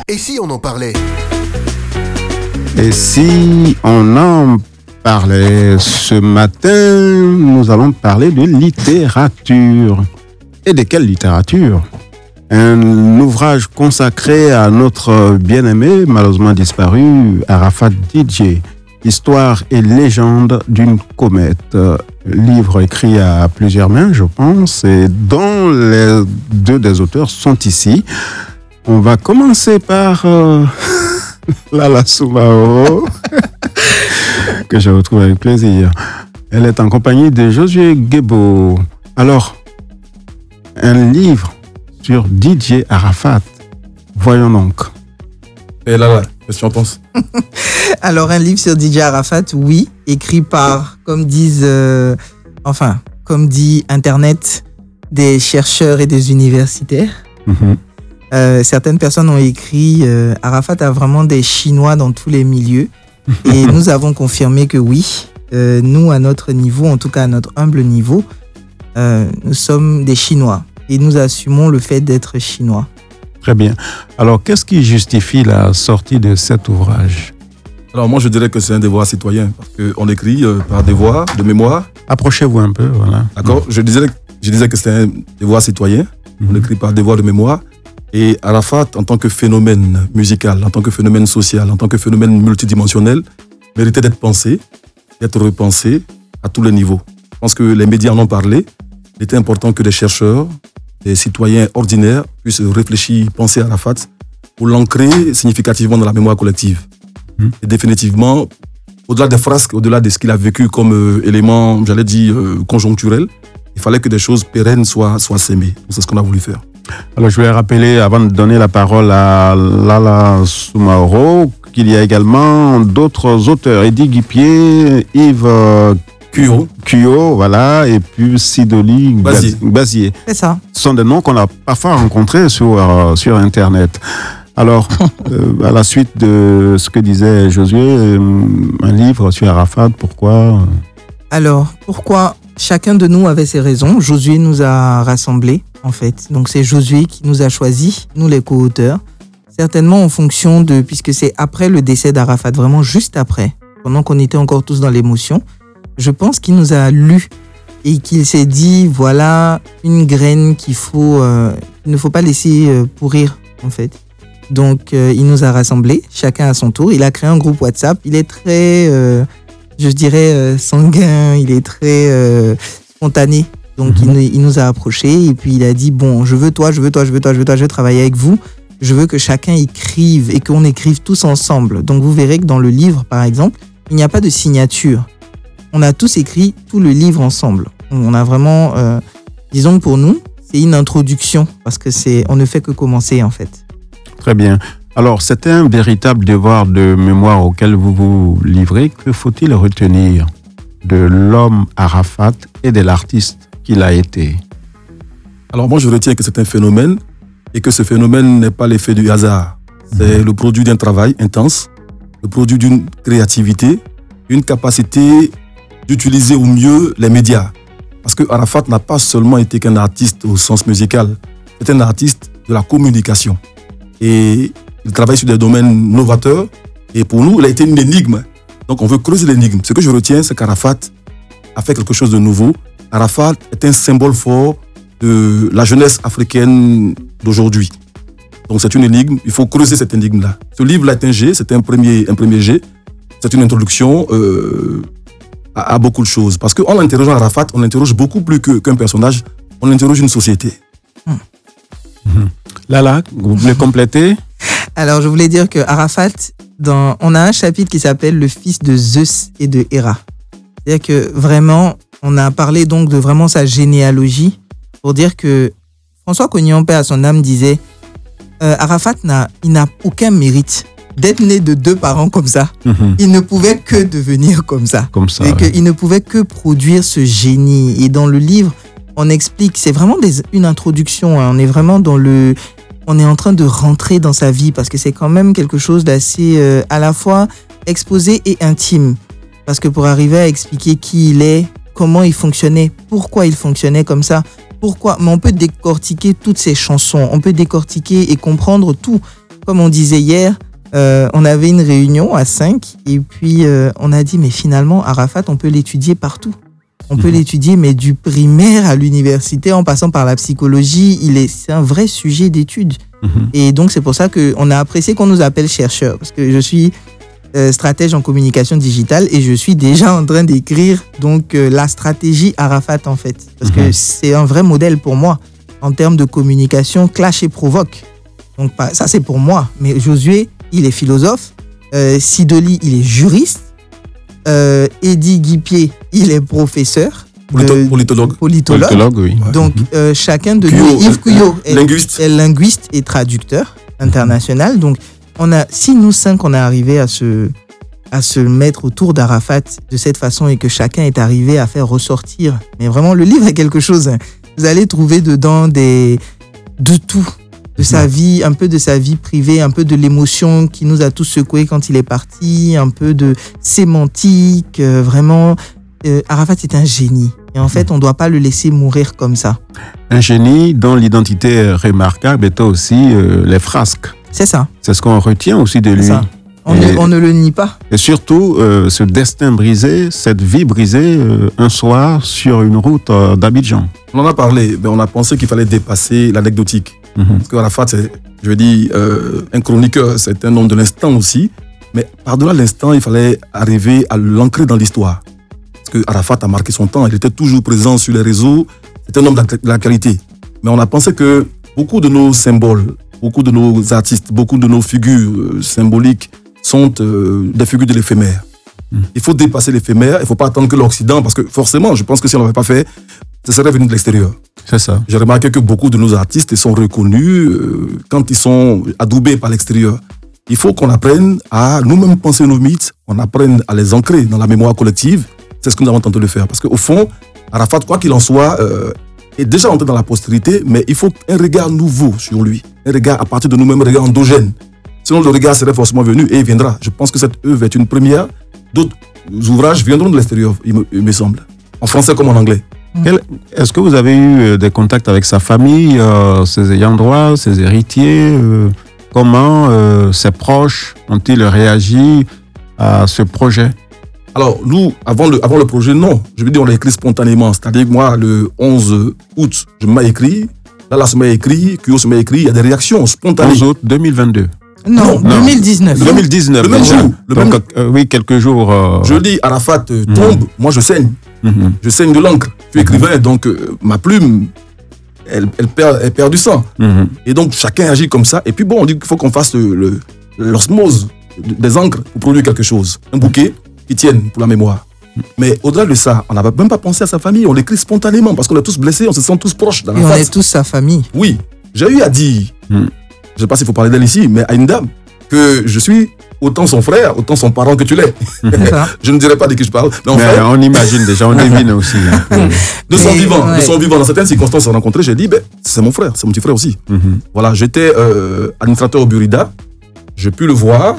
Et si on en parlait? Et si on en parlait ce matin, nous allons parler de littérature. Et de quelle littérature? Un ouvrage consacré à notre bien-aimé, malheureusement disparu, Arafat Didier. Histoire et légende d'une comète. Livre écrit à plusieurs mains, je pense, et dont les deux des auteurs sont ici. On va commencer par Lala Soumaoro, que je retrouve avec plaisir. Elle est en compagnie de Josué Guébo. Alors, un livre sur Didier Arafat. Voyons donc. Et là, qu'est-ce que tu en penses? Alors, un livre sur Didier Arafat, oui, écrit par, comme dit Internet, des chercheurs et des universitaires. Certaines personnes ont écrit Arafat a vraiment des Chinois dans tous les milieux. Et nous avons confirmé que oui, nous, à notre niveau, en tout cas à notre humble niveau, nous sommes des Chinois. Et nous assumons le fait d'être Chinois. Très bien. Alors, qu'est-ce qui justifie la sortie de cet ouvrage? Alors, moi, je dirais que c'est un devoir citoyen, parce qu'on écrit par devoir, de mémoire. Approchez-vous un peu, voilà. D'accord. Je disais que c'est un devoir citoyen, on écrit par devoir de mémoire. Et Arafat, en tant que phénomène musical, en tant que phénomène social, en tant que phénomène multidimensionnel, méritait d'être pensé, d'être repensé à tous les niveaux. Je pense que les médias en ont parlé. Il était important que des chercheurs, des citoyens ordinaires puissent réfléchir, penser à Arafat pour l'ancrer significativement dans la mémoire collective. Et définitivement, au-delà des frasques, au-delà de ce qu'il a vécu comme élément, j'allais dire, conjoncturel, il fallait que des choses pérennes soient sémées. C'est ce qu'on a voulu faire. Alors, je vais rappeler, avant de donner la parole à Lala Soumaoro, qu'il y a également d'autres auteurs. Eddy Guipier, Yves Cuyo, voilà, et puis Sidoli Bazier. C'est ça. Ce sont des noms qu'on a parfois rencontrés sur Internet. Alors, à la suite de ce que disait Josué, un livre sur Arafat, pourquoi? Alors, pourquoi? Chacun de nous avait ses raisons. Josué nous a rassemblés, en fait. Donc, c'est Josué qui nous a choisis, nous les co-auteurs. Certainement en fonction de... Puisque c'est après le décès d'Arafat, vraiment juste après, pendant qu'on était encore tous dans l'émotion, je pense qu'il nous a lus et qu'il s'est dit, voilà une graine qu'il ne faut pas laisser pourrir, en fait. Donc, il nous a rassemblés, chacun à son tour. Il a créé un groupe WhatsApp. Il est très... je dirais sanguin, il est très spontané. Donc, il nous a approchés et puis il a dit, bon, je veux travailler avec vous. Je veux que chacun écrive et qu'on écrive tous ensemble. Donc, vous verrez que dans le livre, par exemple, il n'y a pas de signature. On a tous écrit tout le livre ensemble. On a vraiment, disons pour nous, c'est une introduction parce que on ne fait que commencer en fait. Très bien. Alors, c'est un véritable devoir de mémoire auquel vous vous livrez. Que faut-il retenir de l'homme Arafat et de l'artiste qu'il a été? Alors, moi, je retiens que c'est un phénomène et que ce phénomène n'est pas l'effet du hasard. C'est le produit d'un travail intense, le produit d'une créativité, une capacité d'utiliser au mieux les médias. Parce que Arafat n'a pas seulement été qu'un artiste au sens musical, c'est un artiste de la communication. Et il travaille sur des domaines novateurs. Et pour nous, il a été une énigme. Donc, on veut creuser l'énigme. Ce que je retiens, c'est qu'Arafat a fait quelque chose de nouveau. Arafat est un symbole fort de la jeunesse africaine d'aujourd'hui. Donc, c'est une énigme. Il faut creuser cette énigme-là. Ce livre-là est un G. C'est un premier G. C'est une introduction à beaucoup de choses. Parce qu'en interrogeant Arafat, on interroge beaucoup plus qu'un personnage. On interroge une société. Lala, vous voulez compléter? Alors, je voulais dire que Arafat, on a un chapitre qui s'appelle Le fils de Zeus et de Héra. C'est-à-dire que vraiment, on a parlé donc de vraiment sa généalogie pour dire que François Cognon, paix à son âme, disait Arafat n'a aucun mérite d'être né de deux parents comme ça. Il ne pouvait que devenir comme ça. Et qu'il ne pouvait que produire ce génie. Et dans le livre, on explique, c'est vraiment une introduction. On est vraiment on est en train de rentrer dans sa vie parce que c'est quand même quelque chose d'assez à la fois exposé et intime. Parce que pour arriver à expliquer qui il est, comment il fonctionnait, pourquoi il fonctionnait comme ça, mais on peut décortiquer toutes ces chansons, on peut décortiquer et comprendre tout. comme on disait hier, on avait une réunion à 5 et puis on a dit mais finalement Arafat on peut l'étudier partout. On peut l'étudier mais du primaire à l'université en passant par la psychologie, c'est un vrai sujet d'étude. Et donc c'est pour ça qu'on a apprécié qu'on nous appelle chercheur parce que je suis stratège en communication digitale et je suis déjà en train d'écrire donc la stratégie Arafat en fait parce que c'est un vrai modèle pour moi en termes de communication clash et provoque. Donc ça c'est pour moi, mais Josué il est philosophe, Sidoli il est juriste, Eddy Guipier il est professeur, politologue, oui. Donc chacun de nous, Yves Couillot est linguiste et traducteur international. Donc si nous 5 on est arrivé à se mettre autour d'Arafat de cette façon et que chacun est arrivé à faire ressortir, mais vraiment le livre est quelque chose, hein. Vous allez trouver dedans de tout, de sa vie, un peu de sa vie privée, un peu de l'émotion qui nous a tous secoués quand il est parti, un peu de sémantique, vraiment. Arafat est un génie. Et en fait, on ne doit pas le laisser mourir comme ça. Un génie dont l'identité remarquable est aussi les frasques. C'est ça. C'est ce qu'on retient aussi de lui. On ne le nie pas. Et surtout, ce destin brisé, cette vie brisée, un soir sur une route d'Abidjan. On en a parlé, mais on a pensé qu'il fallait dépasser l'anecdotique. Parce qu'Arafat, je veux dire, un chroniqueur, c'est un homme de l'instant aussi. Mais par-delà l'instant, il fallait arriver à l'ancrer dans l'histoire. Parce qu'Arafat a marqué son temps, il était toujours présent sur les réseaux, c'est un homme de la qualité. Mais on a pensé que beaucoup de nos symboles, beaucoup de nos artistes, beaucoup de nos figures symboliques sont des figures de l'éphémère. Il faut dépasser l'éphémère, il ne faut pas attendre que l'Occident, parce que forcément, je pense que si on ne l'avait pas fait, ça serait venu de l'extérieur. C'est ça. J'ai remarqué que beaucoup de nos artistes sont reconnus quand ils sont adoubés par l'extérieur. Il faut qu'on apprenne à nous-mêmes penser nos mythes, on apprenne à les ancrer dans la mémoire collective. C'est ce que nous avons tenté de faire. Parce qu'au fond, Arafat, quoi qu'il en soit, est déjà entré dans la postérité, mais il faut un regard nouveau sur lui. Un regard à partir de nous-mêmes, un regard endogène. Sinon, le regard serait forcément venu et il viendra. Je pense que cette œuvre est une première. D'autres ouvrages viendront de l'extérieur, il me semble. En français comme en anglais. Est-ce que vous avez eu des contacts avec sa famille, ses ayants droit, ses héritiers Comment ses proches ont-ils réagi à ce projet ? Alors, nous, avant le projet, non. Je veux dire, on l'a écrit spontanément. C'est-à-dire que moi, le 11 août, je m'ai écrit. Lala se m'a écrit, Kuyo se m'a écrit. Il y a des réactions spontanées. 11 août 2022. Non, 2019. 2019. Le même jour. Oui, quelques jours. Je dis, Arafat tombe, moi je saigne. Je saigne de l'encre. Je suis écrivain, donc ma plume, elle perd du sang. Et donc, chacun agit comme ça. Et puis bon, on dit qu'il faut qu'on fasse l'osmose des encres pour produire quelque chose. Un bouquet qui tienne pour la mémoire. Mais au-delà de ça, on n'avait même pas pensé à sa famille. On l'écrit spontanément parce qu'on est tous blessés, on se sent tous proches. Et on est tous sa famille. Oui. J'ai eu à dire, je ne sais pas s'il faut parler d'elle ici, mais à une dame, que je suis autant son frère, autant son parent que tu l'es. Je ne dirais pas de qui je parle. Mais on imagine déjà, on devine aussi. De son vivant, dans certaines circonstances, on s'est rencontrés, j'ai dit, c'est mon frère, c'est mon petit frère aussi. Voilà, j'étais administrateur au Burida, j'ai pu le voir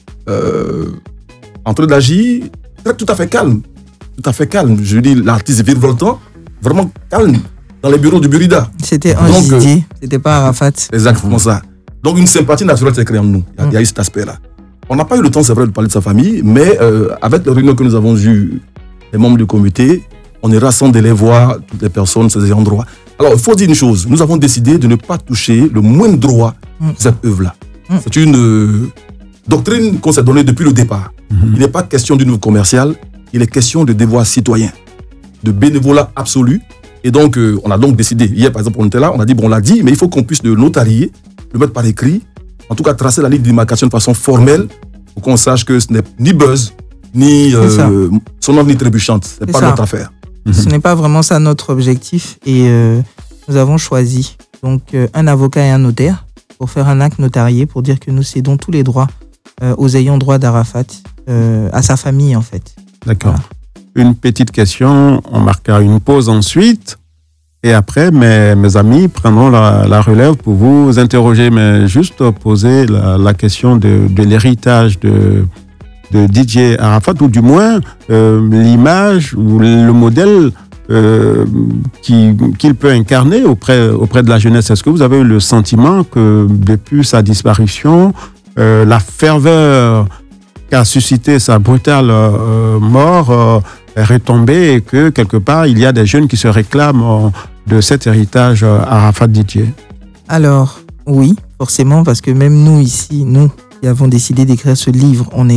en train d'agir, tout à fait calme. Tout à fait calme. Je dis, l'artiste virevoltant, vraiment calme dans les bureaux du Burida. C'était un Didier, c'était pas Arafat. Exactement ça. Donc une sympathie naturelle s'est créée en nous. Il y a eu cet aspect-là. On n'a pas eu le temps, c'est vrai, de parler de sa famille, mais avec les réunions que nous avons eues, les membres du comité, on ira sans délai voir toutes les personnes, ces endroits. Alors, il faut dire une chose, nous avons décidé de ne pas toucher le moindre droit de cette œuvre-là. C'est une doctrine qu'on s'est donnée depuis le départ. Il n'est pas question d'une œuvre commerciale, il est question de devoir citoyen, de bénévolat absolu. Et donc, on a donc décidé, hier par exemple, on était là, on a dit, on l'a dit, mais il faut qu'on puisse le notarier, le mettre par écrit, en tout cas tracer la ligne de démarcation de façon formelle, pour qu'on sache que ce n'est ni buzz, ni sonnante, ni trébuchante. Ce n'est pas notre affaire. Ce n'est pas vraiment ça notre objectif. Et nous avons choisi donc, un avocat et un notaire pour faire un acte notarié, pour dire que nous cédons tous les droits aux ayants droit d'Arafat, à sa famille en fait. D'accord. Voilà. Une petite question, on marquera une pause ensuite. Et après, mes amis prendront la relève pour vous interroger, mais juste poser la question de l'héritage de DJ Arafat, ou du moins l'image ou le modèle qu'il peut incarner auprès de la jeunesse. Est-ce que vous avez eu le sentiment que depuis sa disparition, la ferveur qu'a suscité sa brutale mort est retombée et que quelque part il y a des jeunes qui se réclament de cet héritage Arafat Didier? Alors, oui, forcément, parce que même nous ici, nous qui avons décidé d'écrire ce livre, on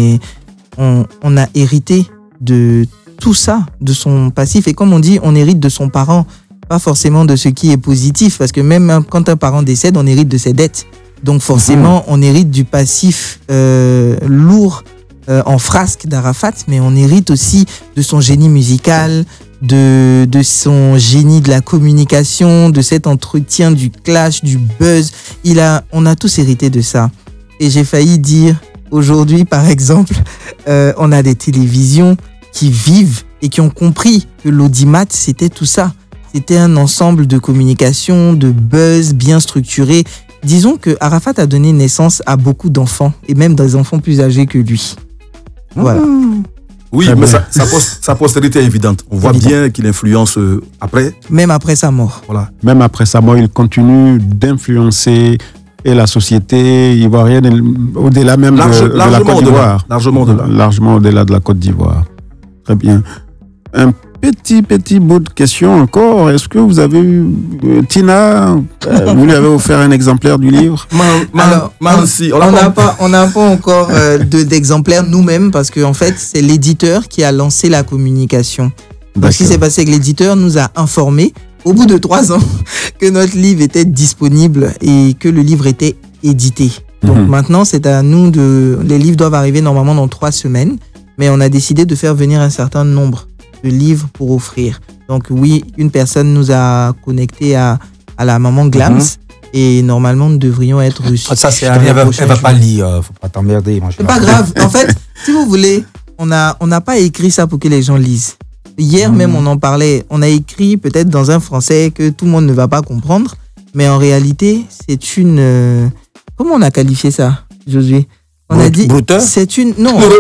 a hérité de tout ça, de son passif. Et comme on dit, on hérite de son parent, pas forcément de ce qui est positif, parce que même quand un parent décède, on hérite de ses dettes. Donc forcément, on hérite du passif lourd en frasque d'Arafat, mais on hérite aussi de son génie musical, de son génie de la communication, de cet entretien, du clash, du buzz. On a tous hérité de ça. Et j'ai failli dire, aujourd'hui par exemple, on a des télévisions qui vivent et qui ont compris que l'audimat, c'était tout ça. C'était un ensemble de communication, de buzz bien structuré. Disons que Arafat a donné naissance à beaucoup d'enfants, et même des enfants plus âgés que lui. Voilà. Oui, mais sa postérité est évidente. On voit bien qu'il influence après. Même après sa mort. Voilà. Même après sa mort, il continue d'influencer et la société ivoirienne au-delà même de la Côte d'Ivoire. Largement au-delà de la Côte d'Ivoire. Très bien. Un petit bout de question encore. Est-ce que vous avez eu Tina, vous lui avez offert un exemplaire du livre? Alors, on n'a pas encore d'exemplaire nous-mêmes parce qu'en fait, c'est l'éditeur qui a lancé la communication. Donc, ce qui s'est passé, que l'éditeur nous a informés au bout de 3 ans que notre livre était disponible et que le livre était édité. Donc maintenant, c'est à nous les livres doivent arriver normalement dans 3 semaines, mais on a décidé de faire venir un certain nombre de livres pour offrir. Donc oui, une personne nous a connecté à la maman Glams et normalement nous devrions être reçus. Ça c'est elle va pas lire, faut pas t'emmerder. C'est pas grave. En fait, si vous voulez, on n'a pas écrit ça pour que les gens lisent. Hier même on en parlait. On a écrit peut-être dans un français que tout le monde ne va pas comprendre, mais en réalité c'est une comment on a qualifié ça, Josué? On a dit c'est une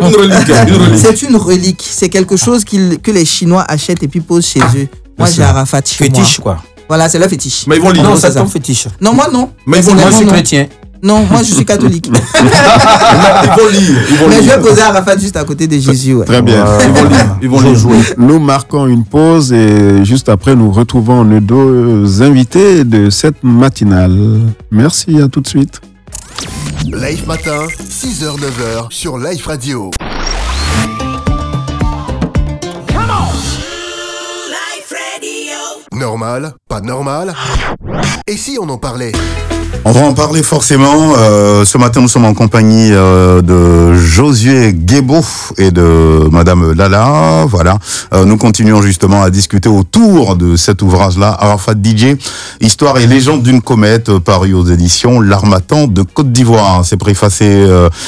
c'est une relique. C'est quelque chose que les Chinois achètent et puis posent chez eux. Moi j'ai Arafat chez moi. Fétiche quoi. Voilà, c'est le fétiche. Mais ils vont lire. Non, c'est ton fétiche. Non, moi non. Mais moi je suis chrétien. Non, moi je suis catholique. Ils vont lire. Mais je vais poser Arafat juste à côté de Jésus. Ouais. Très bien. Ils vont lire. Jouer. Nous marquons une pause et juste après nous retrouvons nos 2 invités de cette matinale. Merci, à tout de suite. Live matin, 6h-9h sur Live Radio. Normal, pas normal. Et si on en parlait? On va en parler forcément. Ce matin, nous sommes en compagnie de Josué Guébo et de Madame Lala. Voilà. Nous continuons justement à discuter autour de cet ouvrage-là, Arafat Didier, Histoire et légende d'une comète, paru aux éditions L'Harmattan de Côte d'Ivoire. C'est préfacé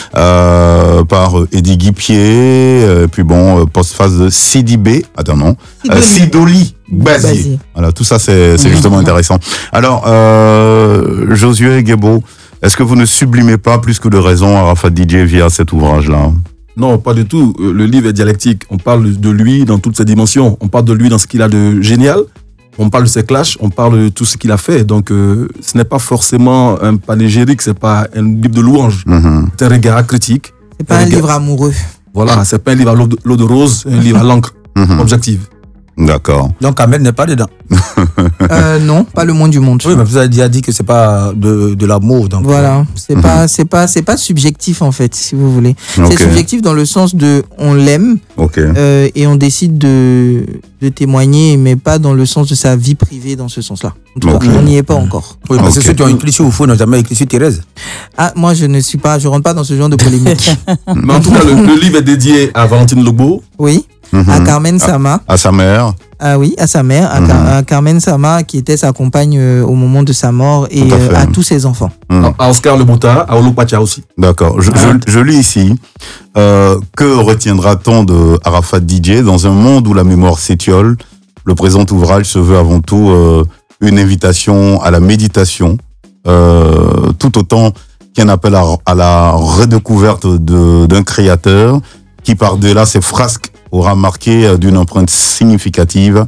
par Eddie Guipier, puis bon, postface de Sidibé. Attends, non. Sidoli Bazier. Voilà, tout ça, c'est justement intéressant. Alors, Josué Guébo, est-ce que vous ne sublimez pas plus que de raison Arafat Didier via cet ouvrage-là? Non, pas du tout. Le livre est dialectique. On parle de lui dans toutes ses dimensions. On parle de lui dans ce qu'il a de génial. On parle de ses clashs. On parle de tout ce qu'il a fait. Donc, ce n'est pas forcément un panégyrique. C'est pas un livre de louange. C'est un regard critique. C'est pas un livre amoureux. Voilà, c'est pas un livre à l'eau de rose, un livre à l'encre objective. D'accord. Donc Ahmed n'est pas dedans. Non, pas le monde du monde. Oui, mais vous avez déjà dit que c'est pas de l'amour. Donc voilà, c'est pas subjectif en fait, si vous voulez. Okay. C'est subjectif dans le sens de on l'aime et on décide de témoigner, mais pas dans le sens de sa vie privée dans ce sens-là. En tout cas, on n'y est pas encore. Oui, parce que ceux qui ont écrit sur Oufou n'ont jamais écrit sur Thérèse. Ah, moi je rentre pas dans ce genre de polémique. Mais en tout cas, le livre est dédié à Valentine Lobo. Oui. À Carmen Sama. À sa mère. Ah oui, à sa mère, à Carmen Sama, qui était sa compagne au moment de sa mort, et à tous ses enfants. À Oscar Lebouta, à Olupacha aussi. D'accord. Je lis ici. Que retiendra-t-on de Arafat Didier dans un monde où la mémoire s'étiole? Le présent ouvrage se veut avant tout une invitation à la méditation, tout autant qu'un appel à la redécouverte d'un créateur qui, par-delà ses frasques, aura marqué d'une empreinte significative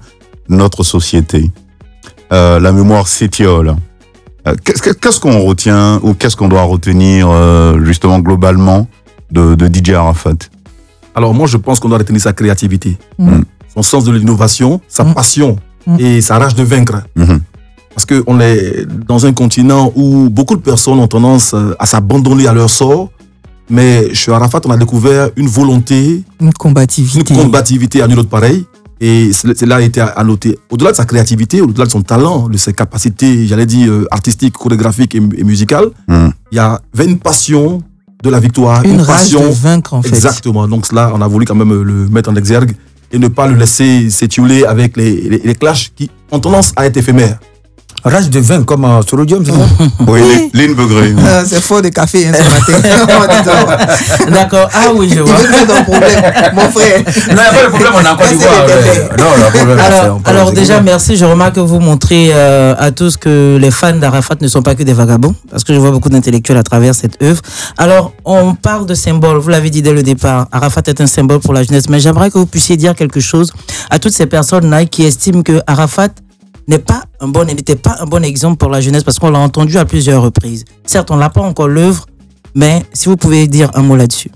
notre société. La mémoire s'étiole. Qu'est-ce qu'on retient ou qu'est-ce qu'on doit retenir justement globalement de DJ Arafat? Alors moi, je pense qu'on doit retenir sa créativité, son sens de l'innovation, sa passion et sa rage de vaincre. Parce qu'on est dans un continent où beaucoup de personnes ont tendance à s'abandonner à leur sort. Mais chez Arafat, on a découvert une volonté, une combativité à nul autre pareil. Et cela a été à noter. Au-delà de sa créativité, au-delà de son talent, de ses capacités, j'allais dire, artistiques, chorégraphiques et musicales, il y avait une passion de la victoire. Une rage de vaincre, en fait. Exactement. Donc cela, on a voulu quand même le mettre en exergue et ne pas le laisser s'étioler avec les clashs qui ont tendance à être éphémères. Rage de vin comme sur l'odium, c'est ça? Oui, Lynn Begré. C'est fort de café ce matin. D'accord. Ah oui, je vois. Il veut mettre un problème, mon frère. Non, il n'y a pas de problème, on a encore du voir. Non, le problème, alors déjà, merci. Je remarque que vous montrez à tous que les fans d'Arafat ne sont pas que des vagabonds, parce que je vois beaucoup d'intellectuels à travers cette œuvre. Alors, on parle de symbole. Vous l'avez dit dès le départ. Arafat est un symbole pour la jeunesse. Mais j'aimerais que vous puissiez dire quelque chose à toutes ces personnes-là qui estiment que Arafat n'était pas un bon exemple pour la jeunesse, parce qu'on l'a entendu à plusieurs reprises. Certes, on n'a pas encore l'œuvre, mais si vous pouvez dire un mot là-dessus.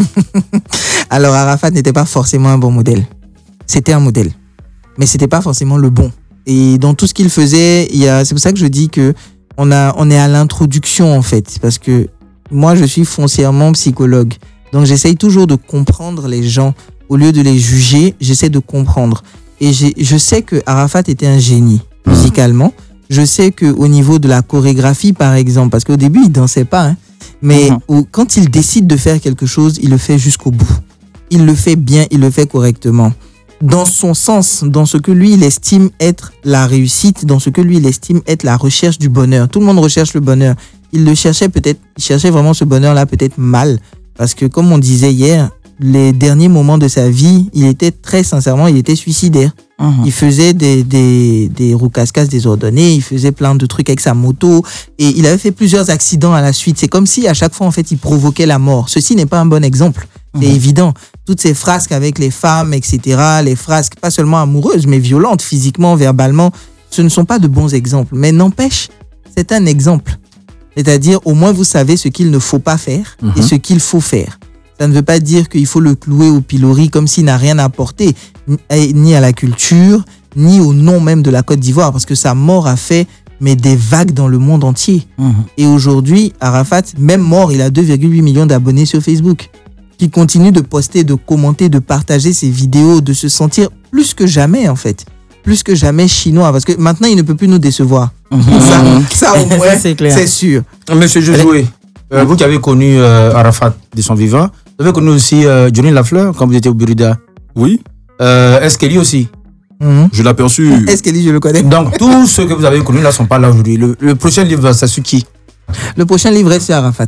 Alors, Arafat n'était pas forcément un bon modèle. C'était un modèle, mais c'était pas forcément le bon. Et dans tout ce qu'il faisait, c'est pour ça que je dis que on est à l'introduction, en fait, parce que moi, je suis foncièrement psychologue. Donc, j'essaye toujours de comprendre les gens. Au lieu de les juger, j'essaie de comprendre. Et je sais que Arafat était un génie musicalement. Je sais qu'au niveau de la chorégraphie, par exemple, parce qu'au début, il dansait pas, mais quand il décide de faire quelque chose, il le fait jusqu'au bout. Il le fait bien, il le fait correctement. Dans son sens, dans ce que lui, il estime être la réussite, dans ce que lui, il estime être la recherche du bonheur. Tout le monde recherche le bonheur. Il cherchait vraiment ce bonheur-là peut-être mal. Parce que, comme on disait hier, les derniers moments de sa vie, il était suicidaire. Il faisait des roucascas désordonnés, il faisait plein de trucs avec sa moto et il avait fait plusieurs accidents à la suite. C'est comme si à chaque fois, en fait, il provoquait la mort. Ceci n'est pas un bon exemple. C'est évident. Toutes ces frasques avec les femmes, etc., les frasques pas seulement amoureuses, mais violentes, physiquement, verbalement, ce ne sont pas de bons exemples. Mais n'empêche, c'est un exemple. C'est-à-dire, au moins, vous savez ce qu'il ne faut pas faire et ce qu'il faut faire. Ça ne veut pas dire qu'il faut le clouer au pilori comme s'il n'a rien apporté, ni à la culture, ni au nom même de la Côte d'Ivoire, parce que sa mort a fait des vagues dans le monde entier. Et aujourd'hui, Arafat, même mort, il a 2,8 millions d'abonnés sur Facebook, qui continue de poster, de commenter, de partager ses vidéos, de se sentir plus que jamais, en fait. Plus que jamais chinois, parce que maintenant, il ne peut plus nous décevoir. Ça au moins, c'est sûr. Monsieur Josué, vous qui avez connu Arafat de son vivant, vous avez connu aussi Johnny Lafleur quand vous étiez au Burida? Oui. Eskelly aussi? Je l'ai aperçu. Eskelly, je le connais. Donc, tous ceux que vous avez connus là ne sont pas là aujourd'hui. Le prochain livre, c'est sur qui? Le prochain livre est sur Arafat.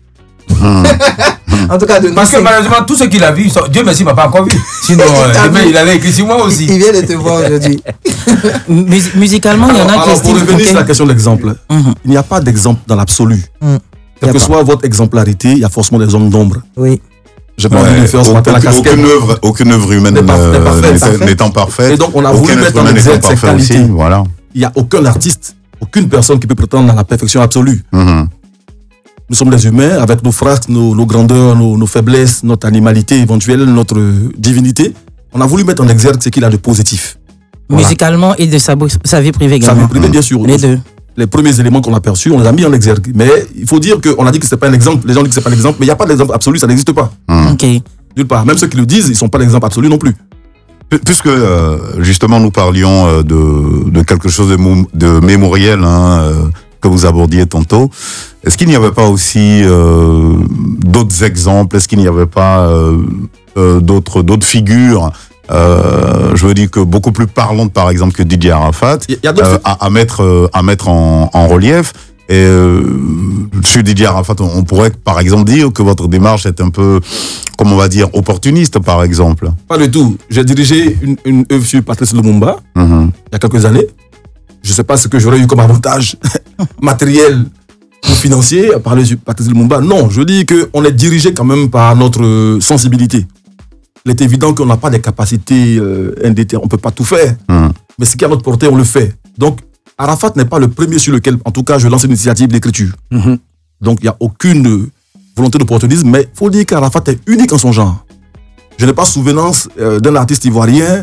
En tout cas, parce que malheureusement, tout ce qu'il a vu, Dieu merci, il ne m'a pas encore vu. Sinon, il avait écrit sur moi aussi. Il vient de te voir aujourd'hui. Musicalement, il y en a qui estiment. Pour revenir sur la question de l'exemple, il n'y a pas d'exemple dans l'absolu. Quelle que soit votre exemplarité, il y a forcément des zones d'ombre. Oui. J'ai pas envie de faire ce matin la casquette. Aucune œuvre humaine n'étant parfaite. Et donc, on a voulu mettre en exergue ces qualités. Voilà. Il n'y a aucun artiste, aucune personne qui peut prétendre à la perfection absolue. Nous sommes des humains avec nos frasques, nos grandeurs, nos faiblesses, notre animalité éventuelle, notre divinité. On a voulu mettre en exergue ce qu'il a de positif. Musicalement et de sa vie privée également. Sa vie privée, bien sûr. Les deux. Les premiers éléments qu'on a perçus, on les a mis en exergue. Mais il faut dire qu'on a dit que ce n'est pas un exemple. Les gens disent que ce n'est pas un exemple, mais il n'y a pas d'exemple absolu, ça n'existe pas. Nulle part. Même ceux qui le disent, ils ne sont pas l'exemple absolu non plus. Puisque justement nous parlions de quelque chose de mémoriel que vous abordiez tantôt, est-ce qu'il n'y avait pas aussi d'autres exemples? Est-ce qu'il n'y avait pas d'autres figures je veux dire que beaucoup plus parlantes, par exemple, que DJ Arafat, à mettre en relief. Et sur DJ Arafat, on pourrait par exemple dire que votre démarche est un peu, comment on va dire, opportuniste, par exemple. Pas du tout. J'ai dirigé une œuvre sur Patrice Lumumba il y a quelques années. Je ne sais pas ce que j'aurais eu comme avantage matériel ou financier à parler sur Patrice Lumumba. Non, je dis qu'on est dirigé quand même par notre sensibilité. Il est évident qu'on n'a pas des capacités indéterminées, on ne peut pas tout faire. Mais ce qui est à notre portée, on le fait. Donc, Arafat n'est pas le premier sur lequel, en tout cas, je lance une initiative d'écriture. Donc, il n'y a aucune volonté d'opportunisme, mais il faut dire qu'Arafat est unique en son genre. Je n'ai pas souvenance d'un artiste ivoirien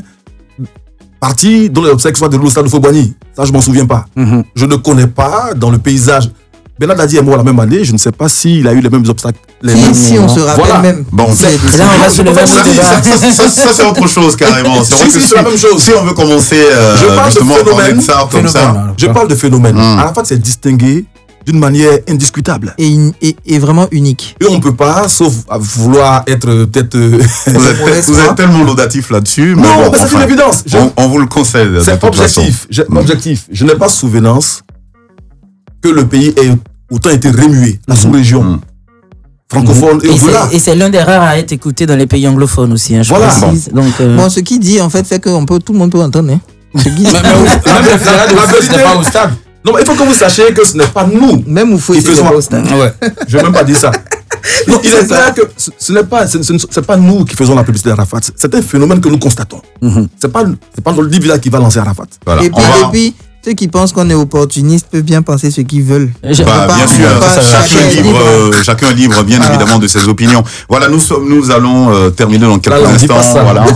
parti dont les obsèques soient déroulées au stade de Fauboigny. Ça, je ne m'en souviens pas. Je ne connais pas dans le paysage. Bernard Dadi est mort la même année, je ne sais pas s'il a eu les mêmes obstacles. Si on se rappelle même. Bon, Et là, on va se lever un débat. ça c'est autre chose carrément. C'est la même chose. Si on veut commencer justement à parler de ça comme ça. Je parle de phénomène. Arafat s'est distingué d'une manière indiscutable. Et vraiment unique. Et on ne peut pas, sauf à vouloir être peut-être... Vous êtes tellement laudatif là-dessus. Non, mais c'est une évidence. On vous le concède. C'est objectif. Objectif. Je n'ai pas souvenance que le pays ait autant été remué, la sous-région francophone et au-delà. Et c'est l'un des rares à être écouté dans les pays anglophones aussi. Hein, je précise. Donc, bon, ce qu'il dit, en fait, fait que tout le monde peut entendre. Hein. Ce qu'il dit. Même le frère de Feu n'est pas au stade. Non, mais il faut que vous sachiez que ce n'est pas nous. Même où il faut au stade. Ouais. Je ne vais même pas dire ça. Non, il est clair que ce n'est pas nous qui faisons la publicité d'Arafat. C'est un phénomène que nous constatons. C'est pas le livre qui va lancer Arafat. Voilà. Et puis, ceux qui pensent qu'on est opportuniste peuvent bien penser ce qu'ils veulent. Bien sûr, chacun est libre, bien évidemment, de ses opinions. Voilà, nous allons terminer dans quelques instants. Voilà,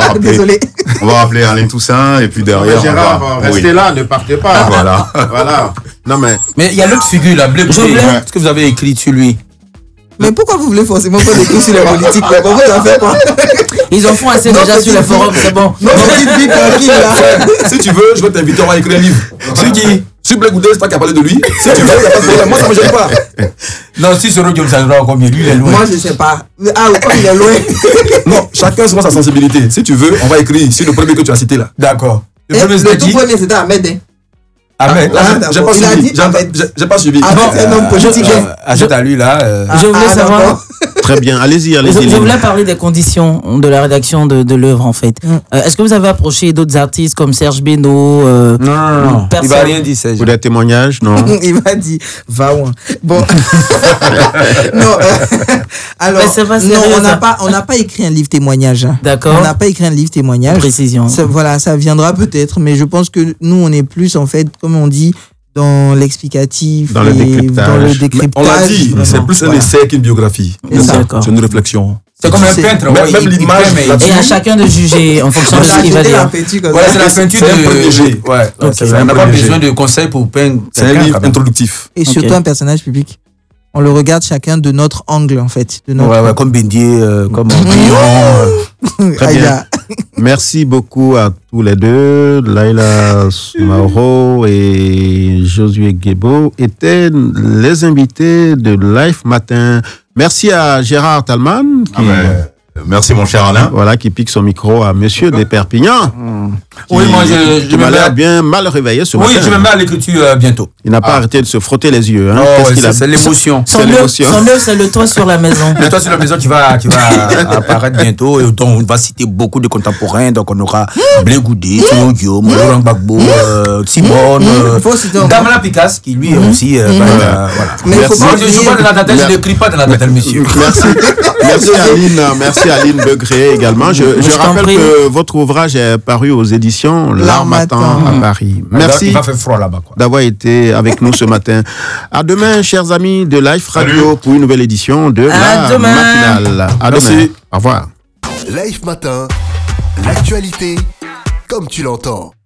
on va rappeler Alain Toussaint et puis derrière. Gérard, restez là, ne partez pas. Voilà. Non mais il y a l'autre figure là, Bleu. Qu'est-ce que vous avez écrit sur lui? Mais pourquoi vous voulez forcément faire des trucs sur les politiques là? Vous en faites quoi? Ils en font assez déjà sur les forums, c'est bon. Non, petite vie tranquille là. Si tu veux, je vais t'inviter, on va écrire un livre. C'est qui? Sur Blé Goudé, c'est pas qui a parlé de lui. Si tu veux, il n'y a pas de problème. Moi, ça me gêne pas. Non, si ce Roger Sandra combien lui, il est loin. Moi, je sais pas. Ah, il est loin. Non, chacun selon sa sensibilité. Si tu veux, on va écrire sur le premier que tu as cité là. D'accord. Le tout premier, c'était Ahmed. Ahmed, j'ai pas suivi. J'ai pas suivi. C'est un homme politique. Achète à lui là. Je voulais savoir. très bien, allez-y. Je voulais parler des conditions de la rédaction de l'œuvre en fait. Est-ce que vous avez approché d'autres artistes comme Serge Beno? Non. Il va rien dire, Serge. Pour des témoignages, non. Il m'a dit, va ouin. Bon. Non. Alors, on n'a pas écrit un livre témoignage. D'accord. On n'a pas écrit un livre témoignage. Précision. Ça viendra peut-être, mais je pense que nous, on est plus en fait, comme on dit, dans l'explicatif, dans le décryptage. On l'a dit, c'est plus un essai qu'une biographie. C'est une réflexion. C'est comme un peintre, même l'image. Et à chacun de juger en fonction de ce qu'il va dire. Voilà, c'est la peinture de. Ouais, on n'a pas besoin de conseils pour peindre. C'est un livre introductif. Et surtout un personnage public. On le regarde chacun de notre angle, en fait. Comme Bendier, comme Guillaume. Très bien. Merci beaucoup à tous les deux. Laila Soumaoro et Josué Guébo étaient les invités de Live Matin. Merci à Gérard Talman. Merci mon cher Alain. Voilà, qui pique son micro à Monsieur de Perpignan. Oui, moi je m'a l'air bien mal réveillé ce matin. Oui, je me mets à l'écriture bientôt. Il n'a pas arrêté de se frotter les yeux. Hein. C'est l'émotion. Son œuvre, c'est le toit sur la maison. Le toit sur la maison qui va apparaître bientôt. Et dont on va citer beaucoup de contemporains. Donc on aura Blé Goudé, Tino Guillaume, Laurent Gbagbo, Simone, Damla Picasse qui lui aussi. Voilà. Mais je ne joue pas de la dentelle, je n'écris pas de la dentelle, monsieur. Merci Aline. Merci Aline Begré également. Je rappelle que votre ouvrage est paru aux éditions L'Harmattan à Paris. Merci. Il va faire froid là-bas. D'avoir été avec nous ce matin. À demain, chers amis de Live Radio, pour une nouvelle édition de la matinale. À demain. Au revoir. Live Matin, l'actualité comme tu l'entends.